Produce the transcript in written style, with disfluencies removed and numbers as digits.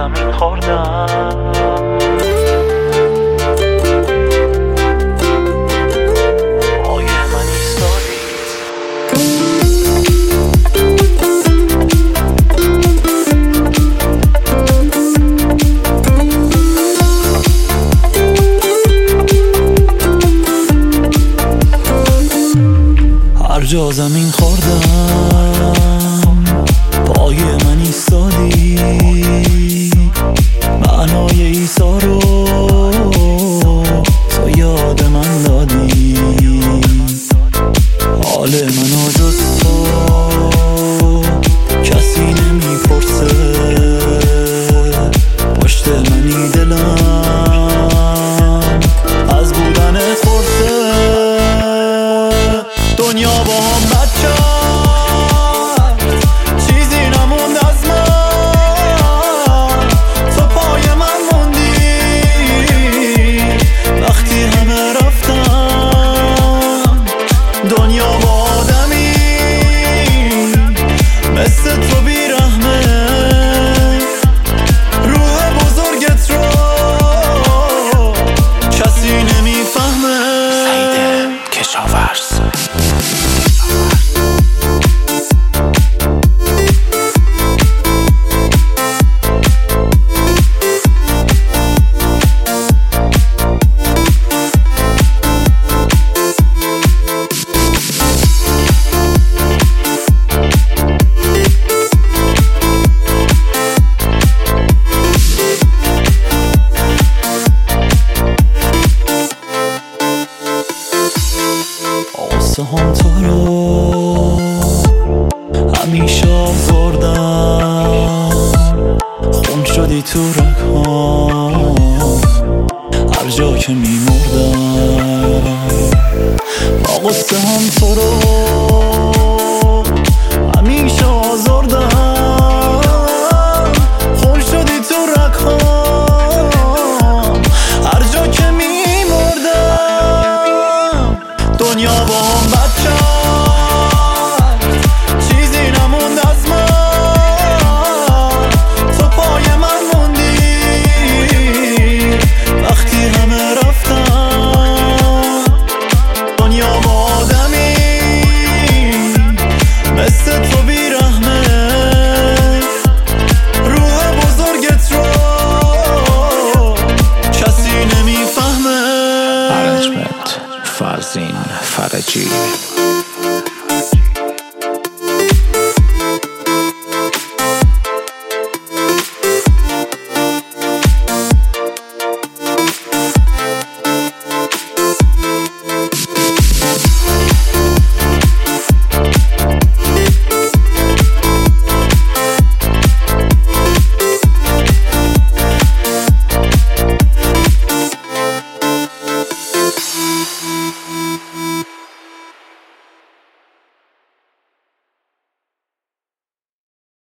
زمین خوردم. پای من ایستادی. هر جا زمین خوردم پای من ایستادی. معنای ایسا رو تو یاد من دادی. حال منو جز تو کسی نمیپرسه. پشت منی دلم از بودن خورسه. دنیا با هم بد کرد چیزی نموند از من. تو پای من موندی وقتی همه رفتن. دنیا با آدمی مثل تو بیرحمه. روح بزرگت رو کسی نمیفهمه. سعید کشاورز. آسه هم تو رو همیشه آزردم. خون شدی تو رگام هر جا که میمردم. با غصه هم تو رو همیشه